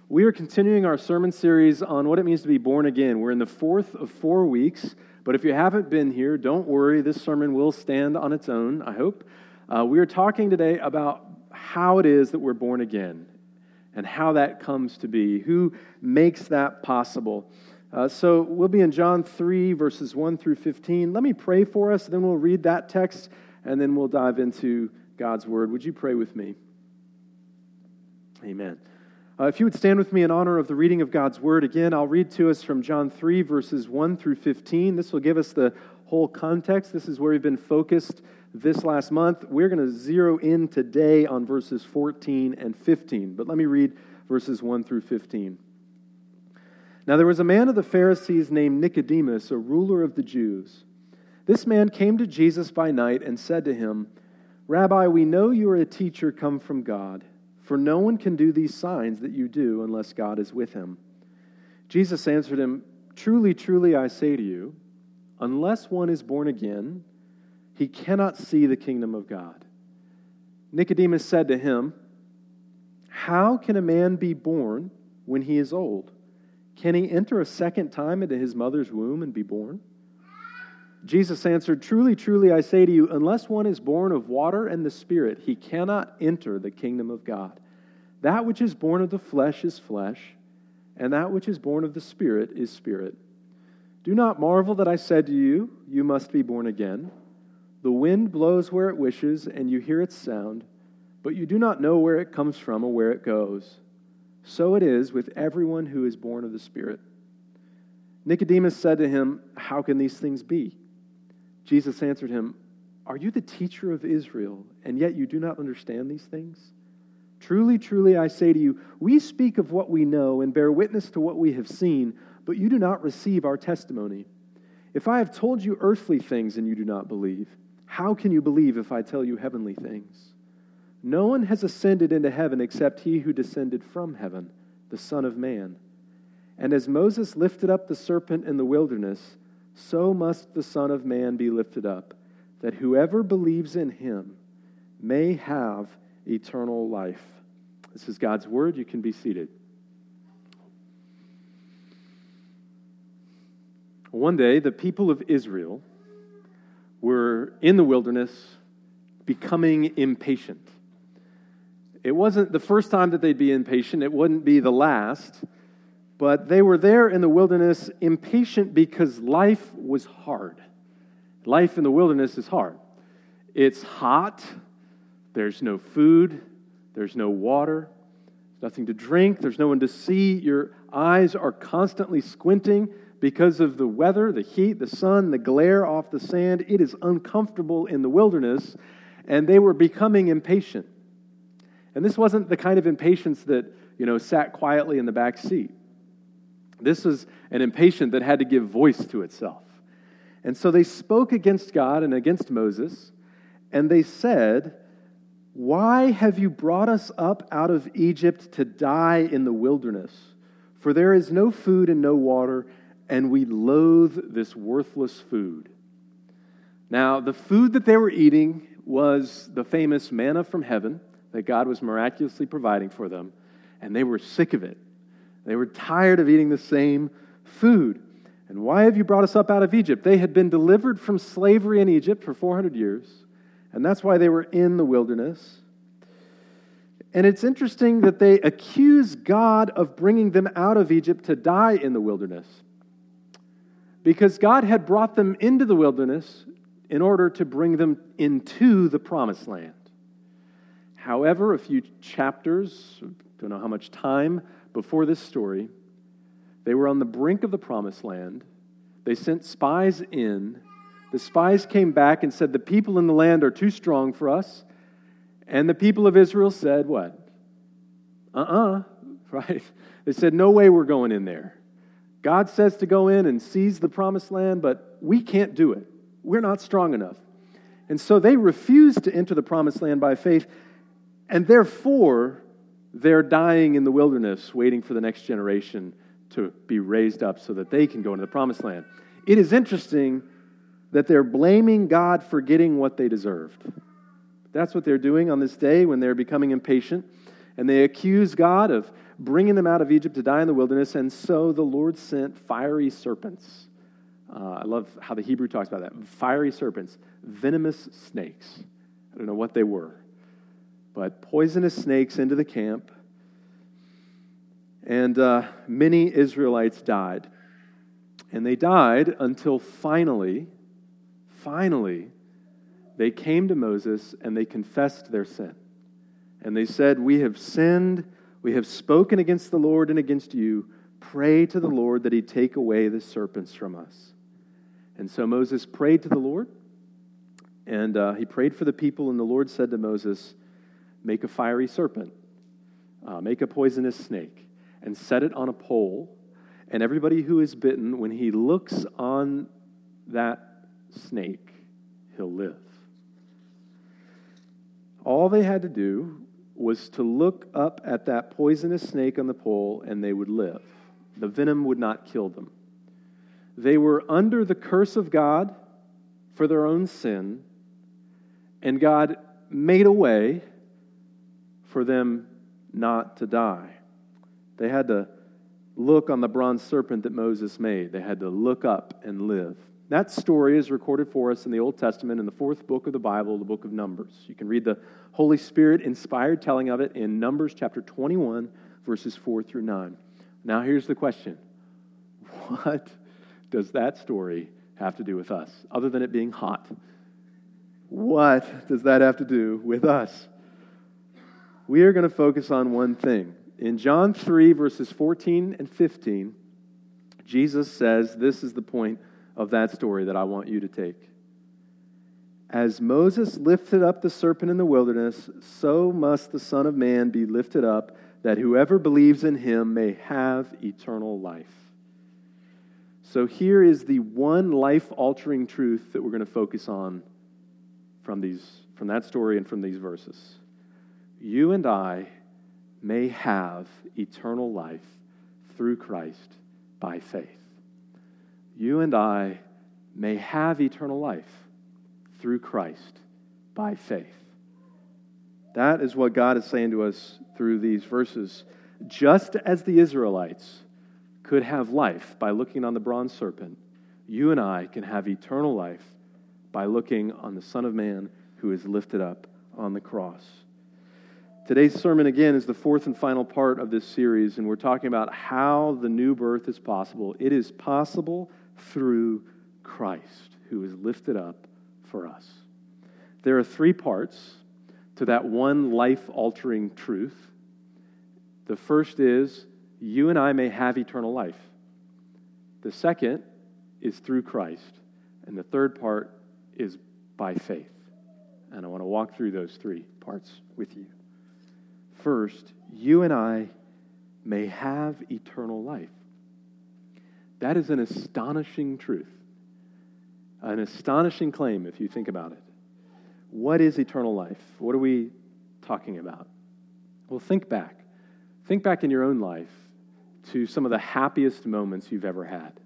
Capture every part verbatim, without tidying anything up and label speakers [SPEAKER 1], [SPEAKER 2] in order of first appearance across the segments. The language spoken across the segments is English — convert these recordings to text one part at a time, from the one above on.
[SPEAKER 1] We are continuing our sermon series on what it means to be born again. We're in the fourth of four weeks, but if you haven't been here, don't worry. This sermon will stand on its own, I hope. Uh, we are talking today about how it is that we're born again and how that comes to be, who makes that possible. Uh, so we'll be in John three, verses one through fifteen. Let me pray for us, then we'll read that text, and then we'll dive into God's Word. Would you pray with me? Amen. Uh, if you would stand with me in honor of the reading of God's Word, again, I'll read to us from John three, verses one through fifteen. This will give us the whole context. This is where we've been focused this last month. We're going to zero in today on verses fourteen and fifteen. But let me read verses one through fifteen. Now there was a man of the Pharisees named Nicodemus, a ruler of the Jews. This man came to Jesus by night and said to him, "Rabbi, we know you are a teacher come from God. For no one can do these signs that you do unless God is with him." Jesus answered him, "Truly, truly, I say to you, unless one is born again, he cannot see the kingdom of God." Nicodemus said to him, "How can a man be born when he is old? Can he enter a second time into his mother's womb and be born?" Jesus answered, "Truly, truly, I say to you, unless one is born of water and the Spirit, he cannot enter the kingdom of God. That which is born of the flesh is flesh, and that which is born of the Spirit is spirit. Do not marvel that I said to you, you must be born again. The wind blows where it wishes, and you hear its sound, but you do not know where it comes from or where it goes. So it is with everyone who is born of the Spirit." Nicodemus said to him, "How can these things be?" Jesus answered him, "Are you the teacher of Israel, and yet you do not understand these things? Truly, truly, I say to you, we speak of what we know and bear witness to what we have seen, but you do not receive our testimony. If I have told you earthly things and you do not believe, how can you believe if I tell you heavenly things? No one has ascended into heaven except he who descended from heaven, the Son of Man. And as Moses lifted up the serpent in the wilderness, so must the Son of Man be lifted up, that whoever believes in him may have eternal life." This is God's word. You can be seated. One day, the people of Israel were in the wilderness becoming impatient. It wasn't the first time that they'd be impatient. It wouldn't be the last. But they were there in the wilderness impatient because life was hard. Life in the wilderness is hard. It's hot. There's no food. There's no water. There's nothing to drink. There's no one to see. Your eyes are constantly squinting because of the weather, the heat, the sun, the glare off the sand. It is uncomfortable in the wilderness, and they were becoming impatient. And this wasn't the kind of impatience that, you know, sat quietly in the back seat. This was an impatience that had to give voice to itself. And so they spoke against God and against Moses, and they said, "Why have you brought us up out of Egypt to die in the wilderness? For there is no food and no water, and we loathe this worthless food." Now, the food that they were eating was the famous manna from heaven that God was miraculously providing for them, and they were sick of it. They were tired of eating the same food. And "Why have you brought us up out of Egypt?" They had been delivered from slavery in Egypt for four hundred years, and that's why they were in the wilderness. And it's interesting that they accuse God of bringing them out of Egypt to die in the wilderness, because God had brought them into the wilderness in order to bring them into the promised land. However, a few chapters, don't know how much time, before this story, they were on the brink of the promised land. They sent spies in. The spies came back and said, "The people in the land are too strong for us." And the people of Israel said, what? Uh-uh, right? They said, "No way we're going in there. God says to go in and seize the promised land, but we can't do it. We're not strong enough." And so they refused to enter the promised land by faith, and therefore they're dying in the wilderness, waiting for the next generation to be raised up so that they can go into the promised land. It is interesting that they're blaming God for getting what they deserved. That's what they're doing on this day when they're becoming impatient. And they accuse God of bringing them out of Egypt to die in the wilderness. And so the Lord sent fiery serpents. Uh, I love how the Hebrew talks about that. Fiery serpents, venomous snakes. I don't know what they were, but poisonous snakes into the camp. And uh, many Israelites died. And they died until finally, finally, they came to Moses and they confessed their sin. And they said, "We have sinned, we have spoken against the Lord and against you. Pray to the Lord that he take away the serpents from us." And so Moses prayed to the Lord, and uh, he prayed for the people, and the Lord said to Moses, "Make a fiery serpent, uh, make a poisonous snake, and set it on a pole, and everybody who is bitten, when he looks on that snake, he'll live." All they had to do was to look up at that poisonous snake on the pole, and they would live. The venom would not kill them. They were under the curse of God for their own sin, and God made a way for them not to die. They had to look on the bronze serpent that Moses made. They had to look up and live. That story is recorded for us in the Old Testament in the fourth book of the Bible, the book of Numbers. You can read the Holy Spirit-inspired telling of it in Numbers chapter twenty-one, verses four through nine. Now here's the question. What does that story have to do with us, other than it being hot? What does that have to do with us? We are going to focus on one thing. In John three, verses fourteen and fifteen, Jesus says, this is the point of that story that I want you to take. "As Moses lifted up the serpent in the wilderness, so must the Son of Man be lifted up, that whoever believes in him may have eternal life." So here is the one life-altering truth that we're going to focus on from these, from that story and from these verses. You and I may have eternal life through Christ by faith. You and I may have eternal life through Christ by faith. That is what God is saying to us through these verses. Just as the Israelites could have life by looking on the bronze serpent, you and I can have eternal life by looking on the Son of Man who is lifted up on the cross. Today's sermon, again, is the fourth and final part of this series, and we're talking about how the new birth is possible. It is possible through Christ, who is lifted up for us. There are three parts to that one life-altering truth. The first is, you and I may have eternal life. The second is through Christ. And the third part is by faith. And I want to walk through those three parts with you. First, you and I may have eternal life. That is an astonishing truth. An astonishing claim if you think about it. What is eternal life? What are we talking about? Well, think back. Think back in your own life to some of the happiest moments you've ever had.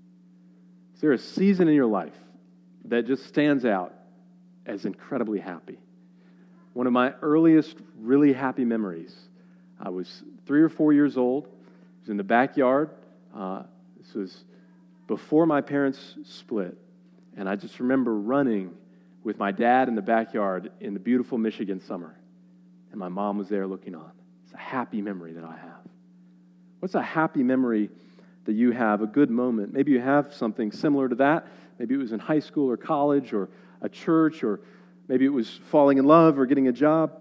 [SPEAKER 1] Is there a season in your life that just stands out as incredibly happy? One of my earliest really happy memories, I was three or four years old. I was in the backyard. Uh, this was before my parents split. And I just remember running with my dad in the backyard in the beautiful Michigan summer. And my mom was there looking on. It's a happy memory that I have. What's a happy memory that you have, a good moment? Maybe you have something similar to that. Maybe it was in high school or college or a church, or maybe it was falling in love or getting a job.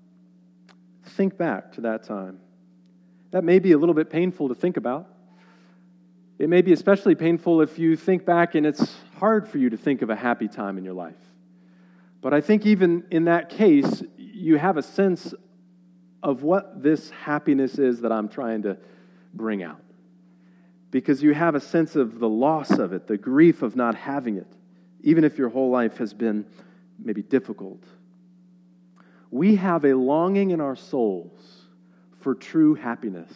[SPEAKER 1] Think back to that time. That may be a little bit painful to think about. It may be especially painful if you think back and it's hard for you to think of a happy time in your life. But I think even in that case, you have a sense of what this happiness is that I'm trying to bring out. Because you have a sense of the loss of it, the grief of not having it, even if your whole life has been maybe difficult. We have a longing in our souls for true happiness.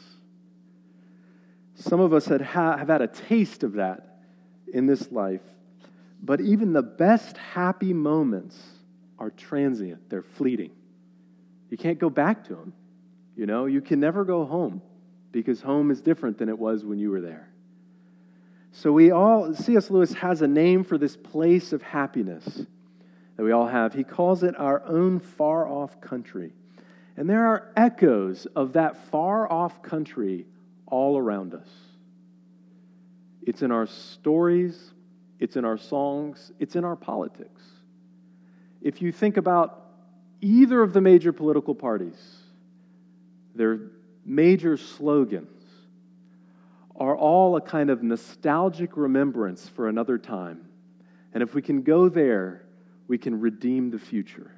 [SPEAKER 1] Some of us had ha- have had a taste of that in this life, but even the best happy moments are transient. They're fleeting. You can't go back to them. You know, you can never go home because home is different than it was when you were there. So we all, C S Lewis has a name for this place of happiness that we all have. He calls it our own far-off country. And there are echoes of that far-off country all around us. It's in our stories, it's in our songs, it's in our politics. If you think about either of the major political parties, their major slogans are all a kind of nostalgic remembrance for another time. And if we can go there, we can redeem the future.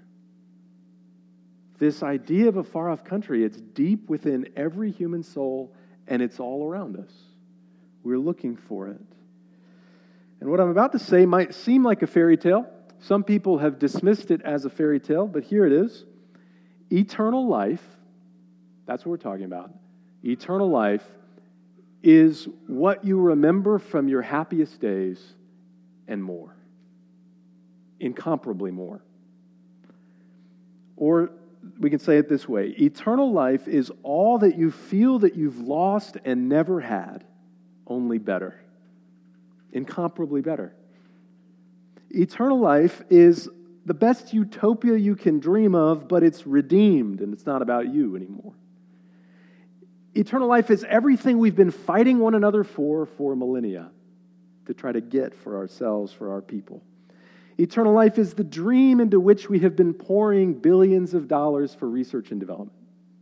[SPEAKER 1] This idea of a far-off country, it's deep within every human soul, and it's all around us. We're looking for it. And what I'm about to say might seem like a fairy tale. Some people have dismissed it as a fairy tale, but here it is. Eternal life, that's what we're talking about. Eternal life is what you remember from your happiest days and more. Incomparably more. Or we can say it this way. Eternal life is all that you feel that you've lost and never had, only better. Incomparably better. Eternal life is the best utopia you can dream of, but it's redeemed and it's not about you anymore. Eternal life is everything we've been fighting one another for for millennia to try to get for ourselves, for our people. Eternal life is the dream into which we have been pouring billions of dollars for research and development.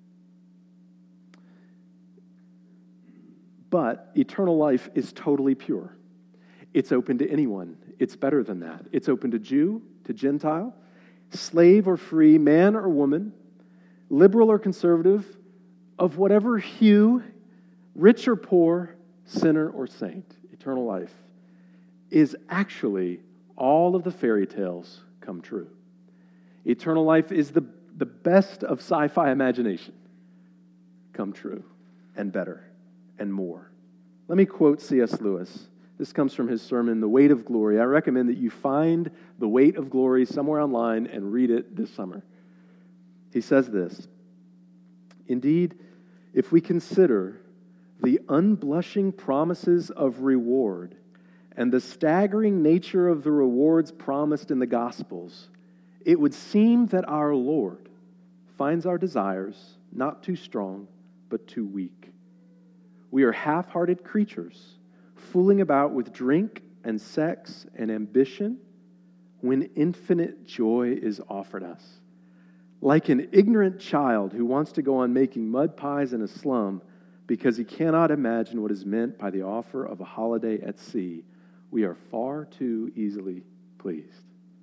[SPEAKER 1] But eternal life is totally pure. It's open to anyone. It's better than that. It's open to Jew, to Gentile, slave or free, man or woman, liberal or conservative, of whatever hue, rich or poor, sinner or saint. Eternal life is actually all of the fairy tales come true. Eternal life is the, the best of sci-fi imagination come true, and better, and more. Let me quote C S Lewis. This comes from his sermon, The Weight of Glory. I recommend that you find The Weight of Glory somewhere online and read it this summer. He says this, "Indeed, if we consider the unblushing promises of reward and the staggering nature of the rewards promised in the Gospels, it would seem that our Lord finds our desires not too strong, but too weak. We are half-hearted creatures, fooling about with drink and sex and ambition when infinite joy is offered us. Like an ignorant child who wants to go on making mud pies in a slum because he cannot imagine what is meant by the offer of a holiday at sea, we are far too easily pleased."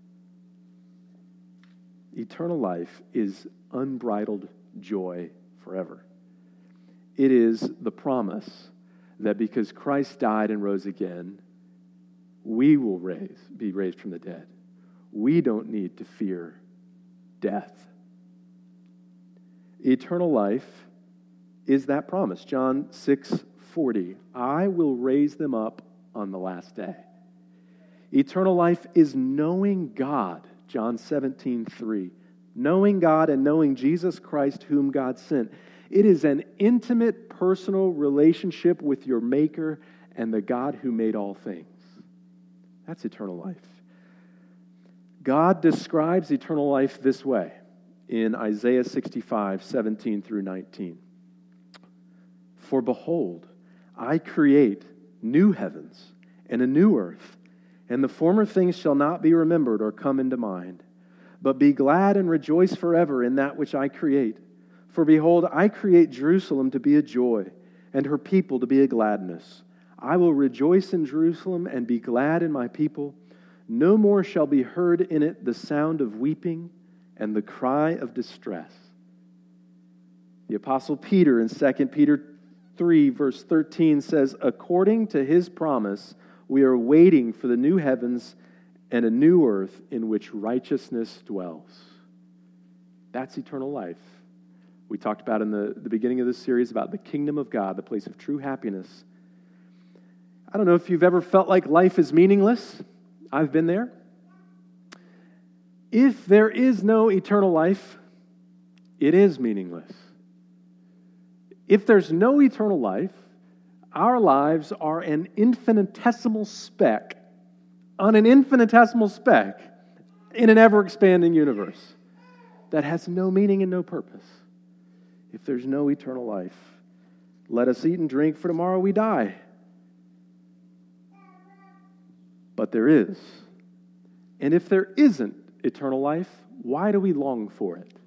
[SPEAKER 1] Eternal life is unbridled joy forever. It is the promise that because Christ died and rose again, we will raise, be raised from the dead. We don't need to fear death. Eternal life is that promise. John six forty, I will raise them up on the last day. Eternal life is knowing God. John seventeen three, knowing God and knowing Jesus Christ whom God sent. It is an intimate, personal relationship with your Maker and the God who made all things. That's eternal life. God describes eternal life this way in Isaiah sixty-five, seventeen through nineteen. For behold, I create new heavens and a new earth, and the former things shall not be remembered or come into mind. But be glad and rejoice forever in that which I create. For behold, I create Jerusalem to be a joy, and her people to be a gladness. I will rejoice in Jerusalem and be glad in my people. No more shall be heard in it the sound of weeping and the cry of distress. The Apostle Peter in Second Peter three, verse thirteen says, according to his promise, we are waiting for the new heavens and a new earth in which righteousness dwells. That's eternal life. We talked about in the, the beginning of this series about the kingdom of God, the place of true happiness. I don't know if you've ever felt like life is meaningless. I've been there. If there is no eternal life, it is meaningless. If there's no eternal life, our lives are an infinitesimal speck on an infinitesimal speck in an ever-expanding universe that has no meaning and no purpose. If there's no eternal life, let us eat and drink, for tomorrow we die. But there is. And if there isn't eternal life, why do we long for it?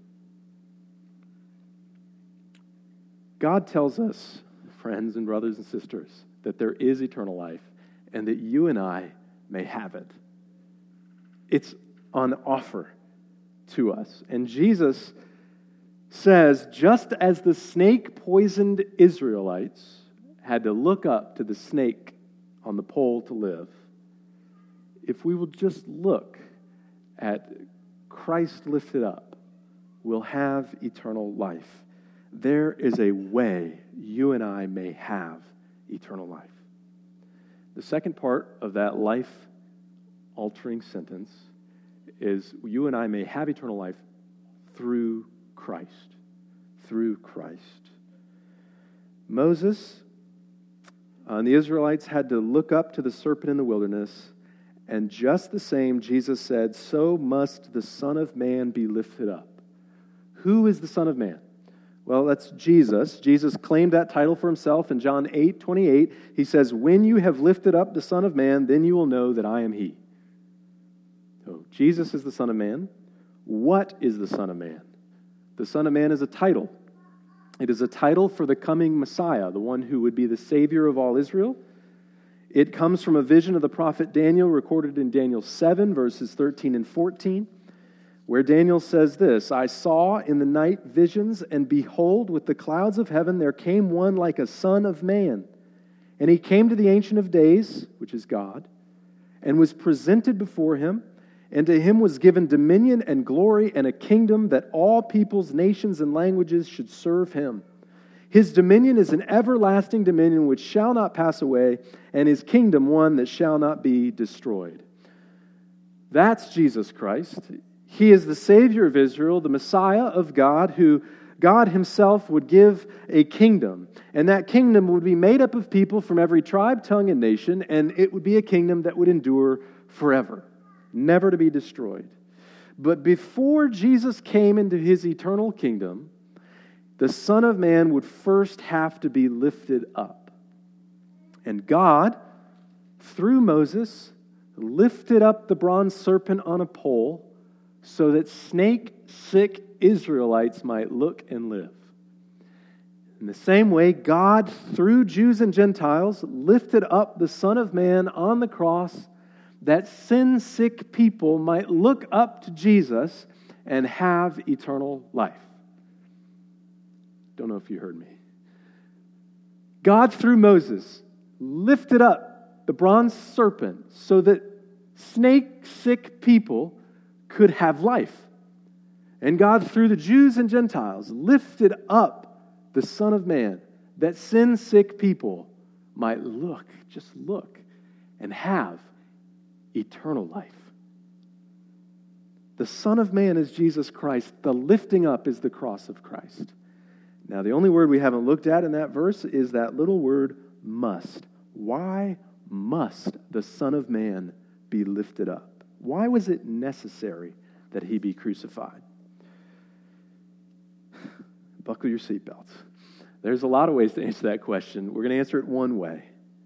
[SPEAKER 1] God tells us, friends and brothers and sisters, that there is eternal life and that you and I may have it. It's on offer to us. And Jesus says, just as the snake poisoned Israelites had to look up to the snake on the pole to live, if we will just look at Christ lifted up, we'll have eternal life. There is a way you and I may have eternal life. The second part of that life-altering sentence is you and I may have eternal life through Christ. Through Christ. Moses uh, and the Israelites had to look up to the serpent in the wilderness, and just the same, Jesus said, so must the Son of Man be lifted up. Who is the Son of Man? Well, that's Jesus. Jesus claimed that title for himself in John eight twenty-eight. He says, when you have lifted up the Son of Man, then you will know that I am he. So Jesus is the Son of Man. What is the Son of Man? The Son of Man is a title. It is a title for the coming Messiah, the one who would be the Savior of all Israel. It comes from a vision of the prophet Daniel recorded in Daniel seven, verses thirteen and fourteen, where Daniel says this, I saw in the night visions, and behold, with the clouds of heaven there came one like a son of man. And he came to the Ancient of Days, which is God, and was presented before him. And to him was given dominion and glory and a kingdom that all peoples, nations, and languages should serve him. His dominion is an everlasting dominion which shall not pass away, and his kingdom one that shall not be destroyed. That's Jesus Christ. He is the Savior of Israel, the Messiah of God, who God himself would give a kingdom. And that kingdom would be made up of people from every tribe, tongue, and nation, and it would be a kingdom that would endure forever, never to be destroyed. But before Jesus came into his eternal kingdom, the Son of Man would first have to be lifted up. And God, through Moses, lifted up the bronze serpent on a pole so that snake-sick Israelites might look and live. In the same way, God, through Jews and Gentiles, lifted up the Son of Man on the cross that sin-sick people might look up to Jesus and have eternal life. Don't know if you heard me. God, through Moses, lifted up the bronze serpent so that snake-sick people could have life. And God, through the Jews and Gentiles, lifted up the Son of Man that sin-sick people might look, just look, and have eternal life. The Son of Man is Jesus Christ. The lifting up is the cross of Christ. Now, the only word we haven't looked at in that verse is that little word, must. Why must the Son of Man be lifted up? Why was it necessary that he be crucified? Buckle your seatbelts. There's a lot of ways to answer that question. We're going to answer it one way.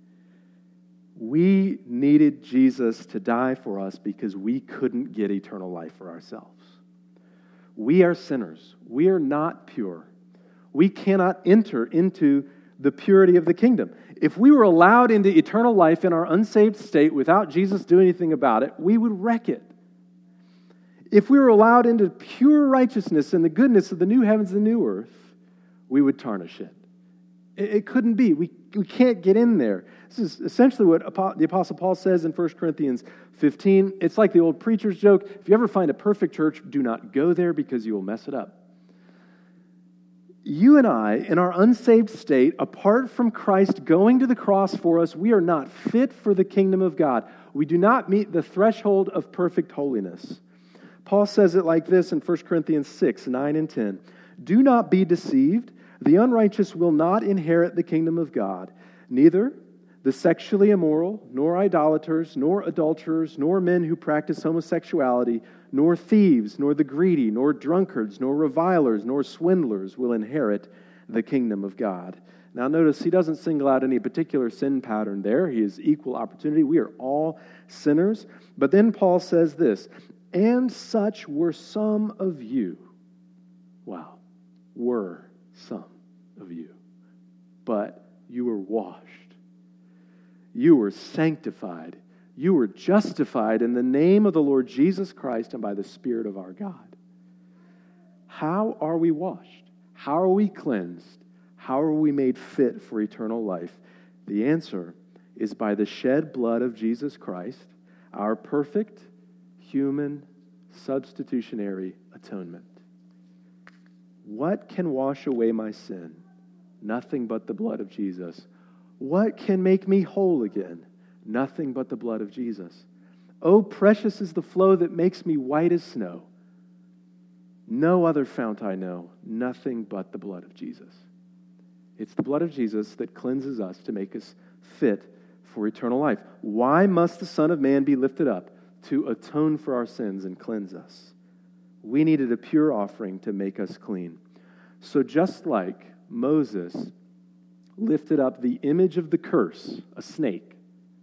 [SPEAKER 1] We needed Jesus to die for us because we couldn't get eternal life for ourselves. We are sinners. We are not pure. We cannot enter into the purity of the kingdom. If we were allowed into eternal life in our unsaved state without Jesus doing anything about it, we would wreck it. If we were allowed into pure righteousness and the goodness of the new heavens and new earth, we would tarnish it. It, it couldn't be. We, we can't get in there. This is essentially what the Apostle Paul says in First Corinthians fifteen. It's like the old preacher's joke. If you ever find a perfect church, do not go there because you will mess it up. You and I, in our unsaved state, apart from Christ going to the cross for us, we are not fit for the kingdom of God. We do not meet the threshold of perfect holiness. Paul says it like this in First Corinthians six, nine and ten. Do not be deceived. The unrighteous will not inherit the kingdom of God, neither the sexually immoral, nor idolaters, nor adulterers, nor men who practice homosexuality, nor thieves, nor the greedy, nor drunkards, nor revilers, nor swindlers will inherit the kingdom of God. Now notice, he doesn't single out any particular sin pattern there. He is equal opportunity. We are all sinners. But then Paul says this, and such were some of you. Wow, were some of you. But you were washed. You were sanctified. You were justified in the name of the Lord Jesus Christ and by the Spirit of our God. How are we washed? How are we cleansed? How are we made fit for eternal life? The answer is by the shed blood of Jesus Christ, our perfect human substitutionary atonement. What can wash away my sin? Nothing but the blood of Jesus. What can make me whole again? Nothing but the blood of Jesus. Oh, precious is the flow that makes me white as snow. No other fount I know, nothing but the blood of Jesus. It's the blood of Jesus that cleanses us to make us fit for eternal life. Why must the Son of Man be lifted up? To atone for our sins and cleanse us. We needed a pure offering to make us clean. So just like Moses lifted up the image of the curse, a snake,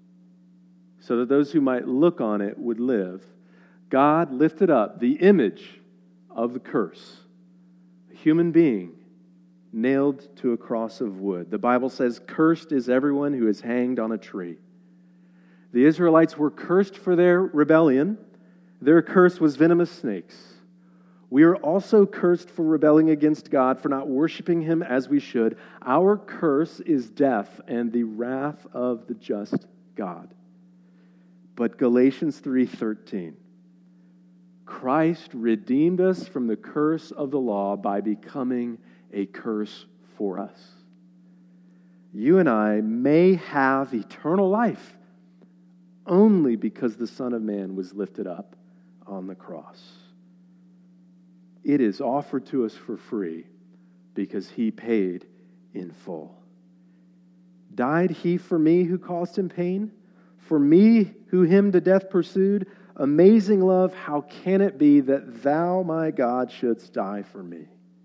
[SPEAKER 1] so that those who might look on it would live, God lifted up the image of the curse, a human being nailed to a cross of wood. The Bible says, cursed is everyone who is hanged on a tree. The Israelites were cursed for their rebellion. Their curse was venomous snakes. We are also cursed for rebelling against God, for not worshiping Him as we should. Our curse is death and the wrath of the just God. But Galatians three thirteen, Christ redeemed us from the curse of the law by becoming a curse for us. You and I may have eternal life only because the Son of Man was lifted up on the cross. It is offered to us for free because He paid in full. Died He for me who caused Him pain? For me who Him to death pursued? Amazing love, how can it be that Thou, my God, shouldst die for me?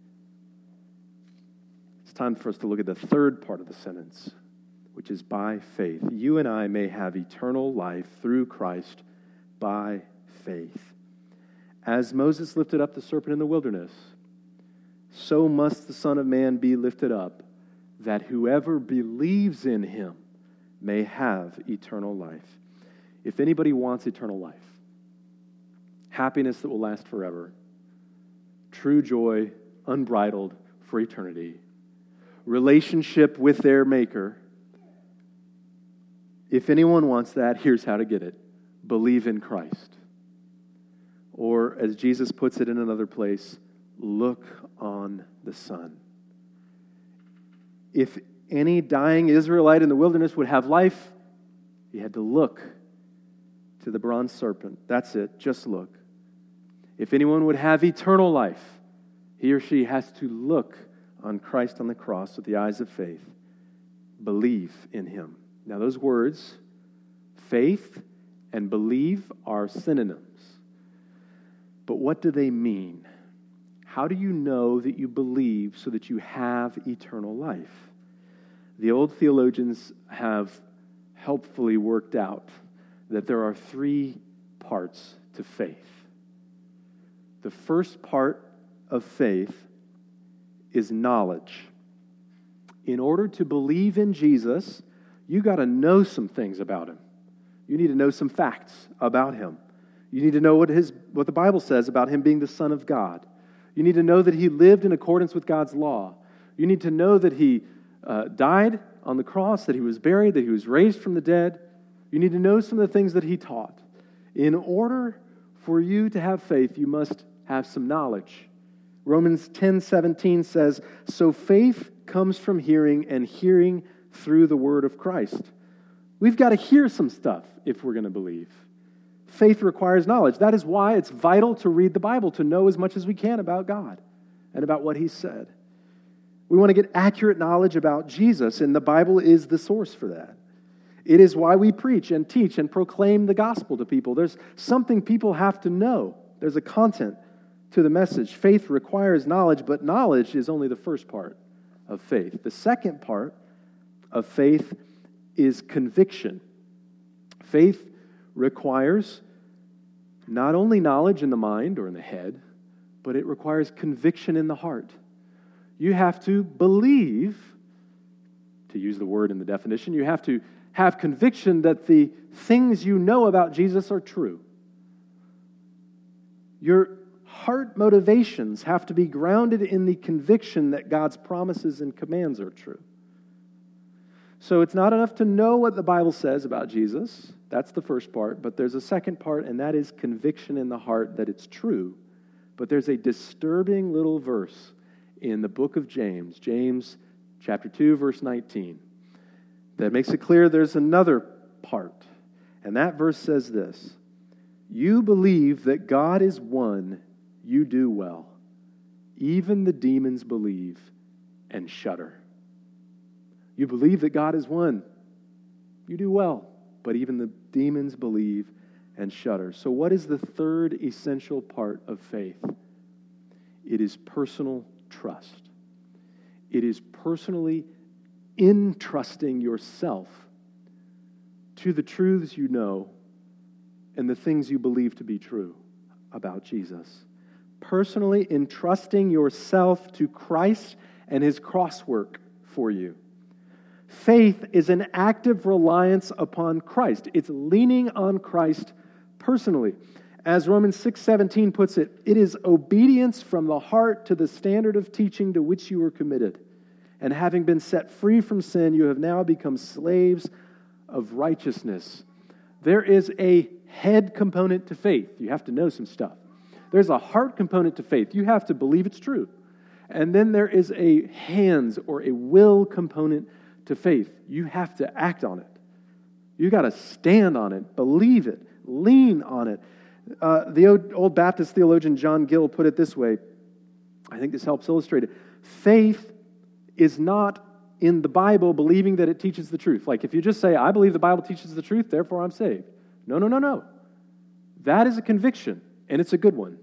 [SPEAKER 1] It's time for us to look at the third part of the sentence, which is by faith. You and I may have eternal life through Christ by faith. As Moses lifted up the serpent in the wilderness, so must the Son of Man be lifted up, that whoever believes in Him may have eternal life. If anybody wants eternal life, happiness that will last forever, true joy, unbridled for eternity, relationship with their Maker, if anyone wants that, here's how to get it. Believe in Christ. Or, as Jesus puts it in another place, look on the Son. If any dying Israelite in the wilderness would have life, he had to look to the bronze serpent. That's it, just look. If anyone would have eternal life, he or she has to look on Christ on the cross with the eyes of faith. Believe in Him. Now those words, faith and believe, are synonyms. But what do they mean? How do you know that you believe so that you have eternal life? The old theologians have helpfully worked out that there are three parts to faith. The first part of faith is knowledge. In order to believe in Jesus, you got to know some things about Him. You need to know some facts about Him. You need to know what his what the Bible says about Him being the Son of God. You need to know that He lived in accordance with God's law. You need to know that He uh, died on the cross, that He was buried, that He was raised from the dead. You need to know some of the things that He taught. In order for you to have faith, you must have some knowledge. Romans ten seventeen says, so faith comes from hearing, and hearing through the word of Christ. We've got to hear some stuff if we're going to believe. Faith requires knowledge. That is why it's vital to read the Bible, to know as much as we can about God and about what He said. We want to get accurate knowledge about Jesus, and the Bible is the source for that. It is why we preach and teach and proclaim the gospel to people. There's something people have to know. There's a content to the message. Faith requires knowledge, but knowledge is only the first part of faith. The second part of faith is conviction. Faith requires not only knowledge in the mind or in the head, but it requires conviction in the heart. You have to believe, to use the word in the definition, you have to have conviction that the things you know about Jesus are true. Your heart motivations have to be grounded in the conviction that God's promises and commands are true. So it's not enough to know what the Bible says about Jesus. That's the first part. But there's a second part, and that is conviction in the heart that it's true. But there's a disturbing little verse in the book of James, James chapter two, verse nineteen, that makes it clear there's another part. And that verse says this: "You believe that God is one, you do well. Even the demons believe and shudder." You believe that God is one, you do well. But even the demons believe and shudder. So what is the third essential part of faith? It is personal trust. It is personally entrusting yourself to the truths you know and the things you believe to be true about Jesus. Personally entrusting yourself to Christ and His cross work for you. Faith is an active reliance upon Christ. It's leaning on Christ personally. As Romans six seventeen puts it, it is obedience from the heart to the standard of teaching to which you were committed. And having been set free from sin, you have now become slaves of righteousness. There is a head component to faith. You have to know some stuff. There's a heart component to faith. You have to believe it's true. And then there is a hands or a will component to faith. You have to act on it. You got to stand on it, believe it, lean on it. Uh, the old Baptist theologian John Gill put it this way. I think this helps illustrate it. Faith is not in the Bible believing that it teaches the truth. Like if you just say, I believe the Bible teaches the truth, therefore I'm saved. No, no, no, no. That is a conviction, and it's a good one.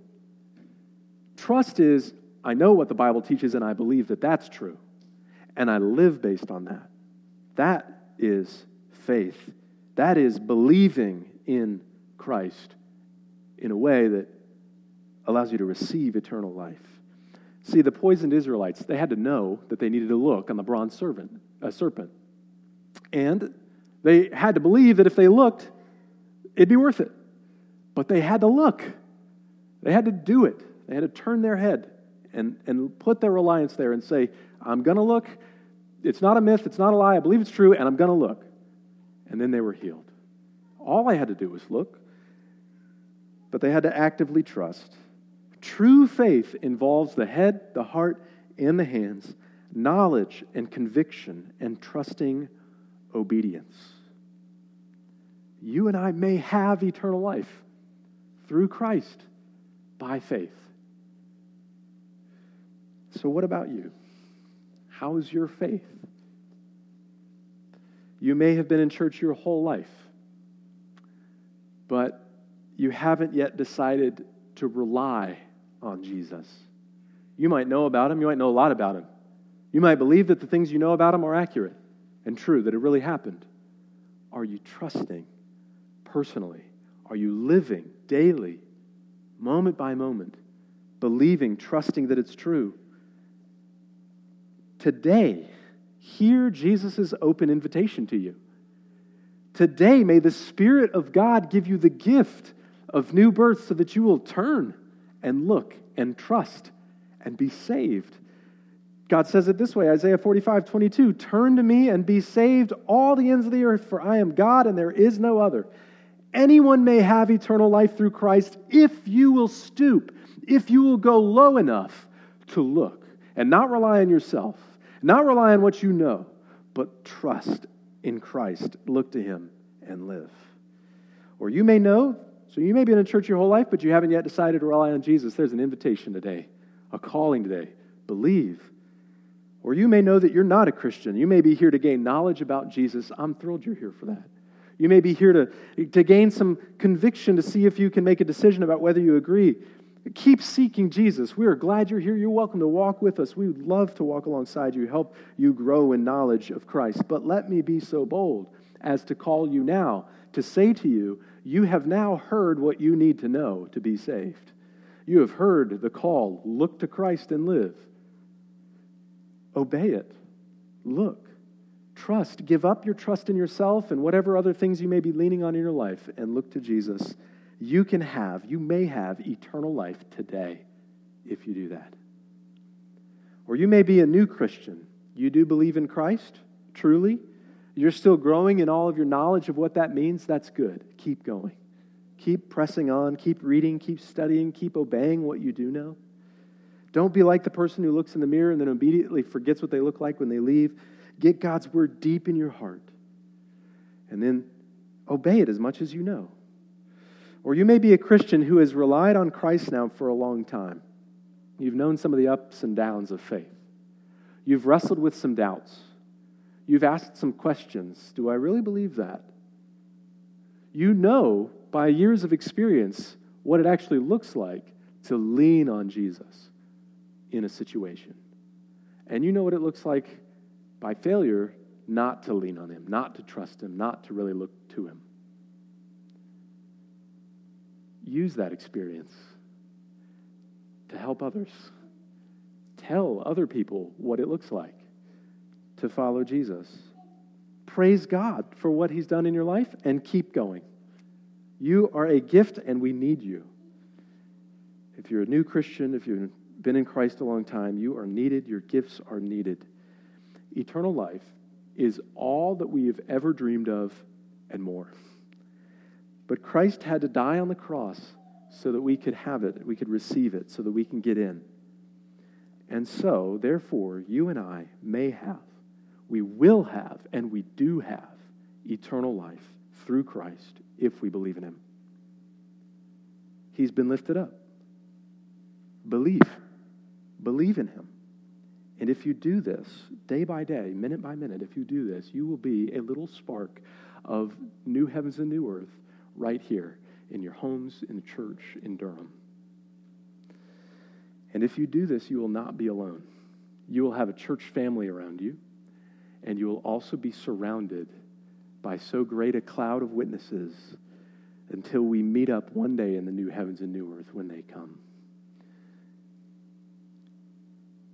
[SPEAKER 1] Trust is, I know what the Bible teaches, and I believe that that's true, and I live based on that. That is faith. That is believing in Christ in a way that allows you to receive eternal life. See, the poisoned Israelites, they had to know that they needed to look on the bronze serpent, a serpent. And they had to believe that if they looked, it'd be worth it. But they had to look. They had to do it. They had to turn their head and, and put their reliance there and say, I'm going to look. It's not a myth. It's not a lie. I believe it's true, and I'm going to look. And then they were healed. All I had to do was look. But they had to actively trust. True faith involves the head, the heart, and the hands, knowledge and conviction, and trusting obedience. You and I may have eternal life through Christ by faith. So what about you? How is your faith? You may have been in church your whole life, but you haven't yet decided to rely on Jesus. You might know about Him. You might know a lot about Him. You might believe that the things you know about Him are accurate and true, that it really happened. Are you trusting personally? Are you living daily, moment by moment, believing, trusting that it's true? Today, hear Jesus' open invitation to you. Today, may the Spirit of God give you the gift of new birth so that you will turn and look and trust and be saved. God says it this way, Isaiah forty-five twenty-two, turn to me and be saved, all the ends of the earth, for I am God and there is no other. Anyone may have eternal life through Christ if you will stoop, if you will go low enough to look and not rely on yourself, not rely on what you know, but trust in Christ. Look to Him and live. Or you may know, so you may be in a church your whole life, but you haven't yet decided to rely on Jesus. There's an invitation today, a calling today. Believe. Or you may know that you're not a Christian. You may be here to gain knowledge about Jesus. I'm thrilled you're here for that. You may be here to, to gain some conviction to see if you can make a decision about whether you agree. Keep seeking Jesus. We are glad you're here. You're welcome to walk with us. We would love to walk alongside you, help you grow in knowledge of Christ. But let me be so bold as to call you now, to say to you, you have now heard what you need to know to be saved. You have heard the call, look to Christ and live. Obey it. Look. Trust. Give up your trust in yourself and whatever other things you may be leaning on in your life and look to Jesus. You can have, you may have eternal life today if you do that. Or you may be a new Christian. You do believe in Christ, truly. You're still growing in all of your knowledge of what that means. That's good. Keep going. Keep pressing on. Keep reading. Keep studying. Keep obeying what you do know. Don't be like the person who looks in the mirror and then immediately forgets what they look like when they leave. Get God's word deep in your heart. And then obey it as much as you know. Or you may be a Christian who has relied on Christ now for a long time. You've known some of the ups and downs of faith. You've wrestled with some doubts. You've asked some questions. Do I really believe that? You know by years of experience what it actually looks like to lean on Jesus in a situation. And you know what it looks like by failure not to lean on him, not to trust him, not to really look to him. Use that experience to help others. Tell other people what it looks like to follow Jesus. Praise God for what he's done in your life and keep going. You are a gift and we need you. If you're a new Christian, if you've been in Christ a long time, you are needed. Your gifts are needed. Eternal life is all that we have ever dreamed of and more. But Christ had to die on the cross so that we could have it, we could receive it, so that we can get in. And so, therefore, you and I may have, we will have, and we do have eternal life through Christ if we believe in him. He's been lifted up. Believe. Believe in him. And if you do this, day by day, minute by minute, if you do this, you will be a little spark of new heavens and new earth right here in your homes, in the church, in Durham. And if you do this, you will not be alone. You will have a church family around you, and you will also be surrounded by so great a cloud of witnesses until we meet up one day in the new heavens and new earth when they come.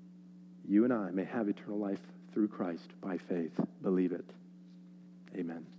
[SPEAKER 1] You and I may have eternal life through Christ by faith. Believe it. Amen.